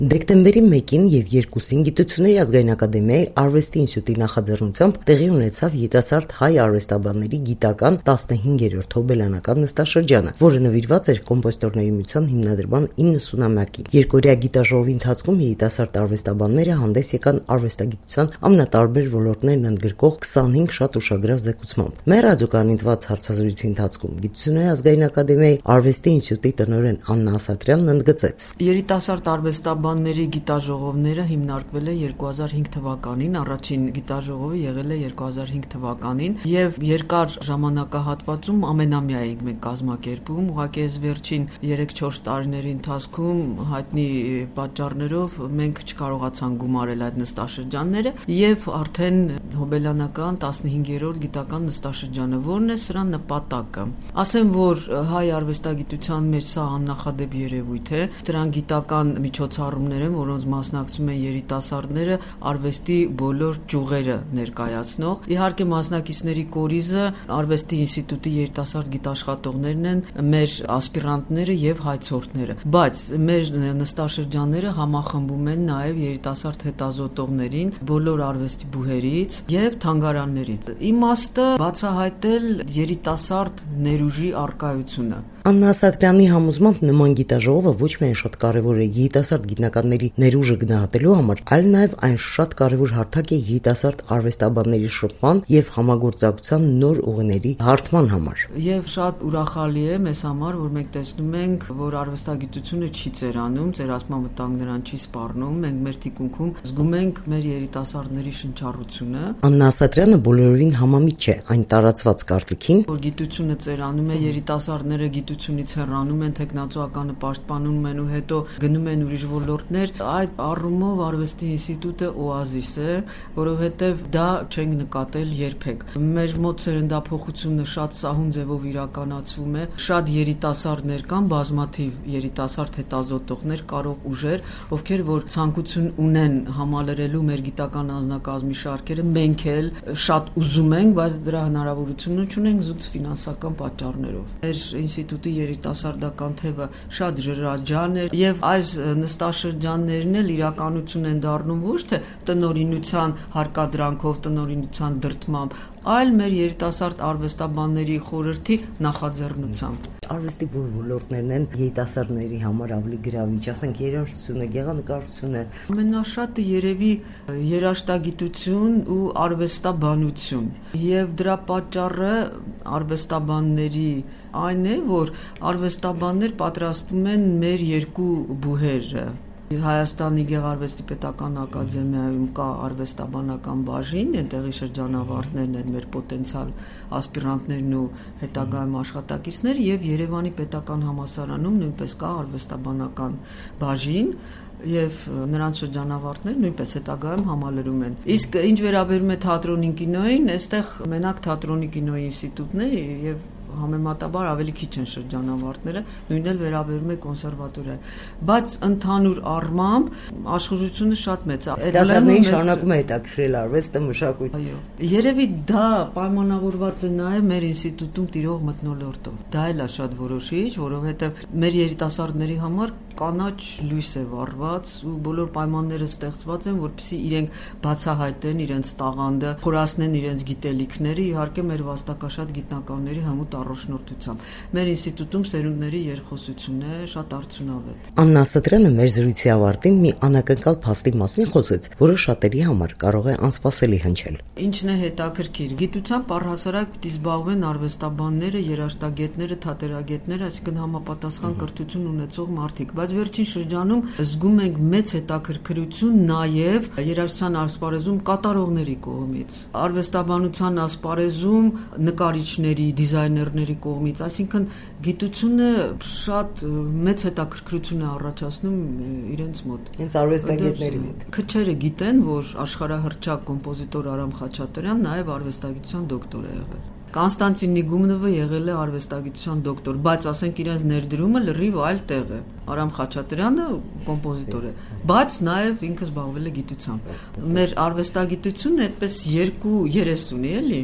Դեկտեմբերի 1-ին և 2-ին Գիտությունների ազգային ակադեմիայի Արվեստի ինստիտուտի նախաձեռնությամբ տեղի ունեցավ երիտասարդ հայ արվեստաբանների գիտական 15-րդ հոբելյանական նստաշրջանը, որը նվիրված էր Կոմպոզիտորների միության հիմնադրման 90-ամյակին։ Երկօրյա գիտաժողովի ընթացքում երիտասարդ արվեստաբանները հանդես եկան արվեստագիտության ամենատարբեր ոլորտներն ընդգրկող 25 շատ ուշագրավ զեկուցմամբ։ Մեր ռադիոկայանի տված հարցազրույցի ընթացքում Գիտությունների ազգային ակադեմիայի Արվեստի ինստիտուտի տնօրեն Աննա Ասատրյանն ընդգծեց. Երիտասարդ արվեստաբանների գիտաժողովները հիմնարկվել է 2005 թվականին, առաջին գիտաժողովը եղել է 2005 թվականին եւ երկար ժամանակահատվածում ամենամյա ենք մենք կազմակերպում, ուղղակի այս վերջին 3-4 տարիների ընթացքում հայտնի պատճառներով մենք չկարողացանք գումարել այդ նստաշրջանները եւ արդեն հոբելյանական 15-րդ գիտական նստաշրջանը, որն է սրա նպատակը։ Ասեմ, որ հայ արվեստագիտության մեջ սա աննախադեպ երևույթ է, դրան գիտական միջոցառումներ են, որոնց մասնակցում են երիտասարդները, արվեստի բոլոր ճյուղերը ներկայացնող։ Իհարկե մասնակիցների կորիզը Արվեստի ինստիտուտի երիտասարդ գիտաշխատողներն են, մեր ասպիրանտները եւ հայցորդները։ Բայց մեր նստաշրջանները համախմբում են նաեւ երիտասարդ հետազոտողներին բոլոր արվեստի բուհերից եւ թանգարաններից։ Իմաստը բացահայտել երիտասարդ ներուժի առկայությունը։ Աննա Ասատրյանի համոզմամբ նման գիտաժողովը ոչ միայն շատ կարևոր է երիտասարդ գիտնականների ներուժը գնահատելու համար, այլ նաև այն շատ կարևոր հարթակ է երիտասարդ արվեստաբանների շփման եւ համագործակցության նոր ուղիների հարթման համար։ Եվ շատ ուրախալի է մեզ համար, որ մենք տեսնում ենք, որ արվեստագիտությունը չի ծերանում, ծերացման վտանգ նրան չի սպառնում, մենք մեր թիկունքում զգում ենք մեր երիտասարդների շնչառությունը։ Աննա Ասատրյանը բոլորովին համամիտ չէ այն տարածված կարծիքին, որ գիտությունը ծերանում է, երիտասարդները գիտությունից հեռանում են, տեխնացուականը պաշտպանում են ու հետո գնում են ուրիշ ոլորտներ։ Այդ առումով Արվեստի ինստիտուտը օազիս է, որովհետև դա չենք նկատել երբեք։ Մեր մոտ սերնդափոխությունը շատ սահուն ձևով իրականացվում է, շատ երիտասարդներ կան, բազմաթիվ երիտասարդ հետազոտողներ, կարող ուժեր, ովքեր որ ցանկություն ունեն համալրելու մեր գիտական անձնակազմի շարքերը, մենք էլ շատ ուզում ենք, բայց դրա հնարավորությունը չունենք զուտ ֆինանսական պատճառներով։ Մեր ինստիտուտի երիտասարդական թևը շատ ժրաջան է եւ այս նստաշրջաններն էլ իրականություն են դառնում ոչ թե տնօրինության հարկադրանքով, տնօրինության դրդմամբ, այլ մեր երիտասարդ արվեստաբանների խորհրդի նախաձեռնությամբ։ Արվեստի ոլորտներն են երիտասարդների համար ավելի գրավիչ, ասենք երաժշտությունը, գեղանկարչությունը։ Ամենաշատը երևի երաժշտագիտություն ու արվեստաբանություն։ Եվ դրա պատճառը արվեստաբանների այն է, որ արվեստաբաններ պատրաստում են մեր երկու բուհերը։ Հայաստանի Գեղարվեստի պետական ակադեմիայում կա արվեստաբանական բաժին, այնտեղի շրջանավարտներն են մեր պոտենցիալ ասպիրանտներն ու հետագայում աշխատակիցներ եւ Երևանի պետական համալսարանում նույնպես կա արվեստաբանական բաժին եւ նրանց շրջանավարտներ նույնպես հետագայում համալրում են։ Իսկ ինչ վերաբերում է թատրոնին, կինոյին, այստեղ մենակ թատրոնի կինոյի ինստիտուտն է եւ համեմատաբար ավելի քիչ են շրջանավարտները, նույնն էլ վերաբերում է կոնսերվատորիայի, բայց ընդհանուր առմամբ աշխուժությունը շատ մեծ է։ Դասարների շարունակում է հետաքրքրել արվեստը, մշակույթը։ Այո, երևի դա պայմանավորված է նաև մեր ինստիտուտում տիրող մթնոլորտով։ Դա էլ է շատ որոշիչ, որովհետև մեր երիտասարդների համար կանաչ լույս է վառված ու բոլոր պայմանները ստեղծված են, որպեսզի իրենք բացահայտեն իրենց տաղանդը, խորացնեն իրենց գիտելիքները, իհարկե մեր վաստակաշատ գիտնականների հմուտ առաջնորդությամբ։ Մեր ինստիտուտում սերունդների երկխոսությունն է շատ արդյունավետ։ Աննա Ասատրյանը մեր զրույցի ավարտին մի անակնկալ փաստի մասին խոսեց, որը շատերի համար կարող է անսպասելի հնչել։ Ինչն է հետաքրքիր, գիտությամբ առհասարակ պիտի զբաղվեն արվեստաբանները, երաժշտագետները, թատերագետները, այսինքն համապատասխան կրթություն ունեցող մարդիկ, բայց վերջին շրջանում զգում ենք մեծ հետաքրքրություն նաև երաժշտության ասպարեզում կատարողների կողմից, արվեստաբանության ասպարեզում նկարիչների, դիզայներների կողմից, այսինքն գիտությունը շատ մեծ հետաքրքրություն է առաջացնում իրենց մոտ։ Հենց արվեստագետների մոտ։ Քչերը գիտեն, որ աշխարհահռչակ կոմպոզիտոր Արամ Խաչատրյանն նաև արվեստագիտության դոկտոր է եղել։ Կոնստանտին Նիգումնովը եղել է արվեստագիտության դոկտոր, բայց ասենք իրենց ներդրումը լրիվ այլ տեղ է։ Արամ Խաչատրյանը կոմպոզիտոր է, բայց նաև ինքը զբաղվել է գիտությամբ։ Մեր արվեստագիտությունն այդպես երկու երես ունի, էլի։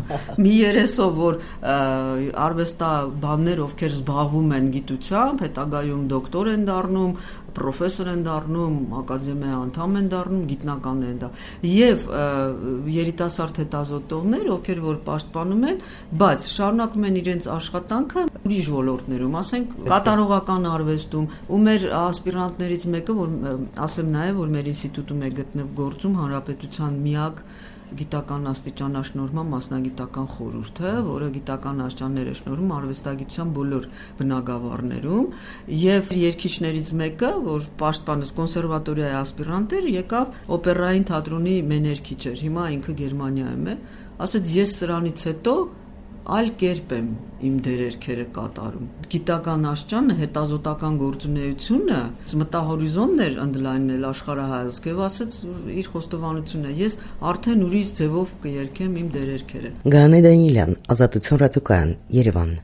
Մի երեսով, որ արվեստաբաններ, ովքեր զբաղվում են գիտությամբ, հետագայում դոկտոր են դառնում, պրոֆեսոր են դառնում, ակադեմիայի անդամ են դառնում, գիտնականներ են դա։ Եվ երիտասարդ հետազոտողներ, ովքեր որ պաշտպանում են, բայց շարունակում են իրենց աշխատանքը ուրիշ ոլորտներում, ասենք կատարողական արվեստում, ու մեր ասպիրանտներից մեկը, որ ասեմ նաև, որ մեր ինստիտուտում է գործում հանրապետության միակ գիտական աստիճանաշնորհման մասնագիտական խորհուրդը, որը գիտական աստիճաններ է շնորհում արվեստագիտության բոլոր բնագավառներում, եւ երգիչներից մեկը, որ պաշտպանեց կոնսերվատորիայի ասպիրանտ էր, եկավ օպերային թատրոնի մեներքիչ էր, հիմա ինքը Գերմանիայում է, ասեց ես սրանից հետո այլ կերպ եմ իմ դերերքերը կատարում։ Գիտական աստիճանը, հետազոտական գործունեությունը մտահորիզոնն էր ընդլայնել աշխարհայացք եւ ասեց իր խոստովանությունը ես արդեն ուրիշ ձևով կերքեմ իմ դերերքերը։ Գանե Դանիելյան, Ազատություն ռադիոկայան, Երևան։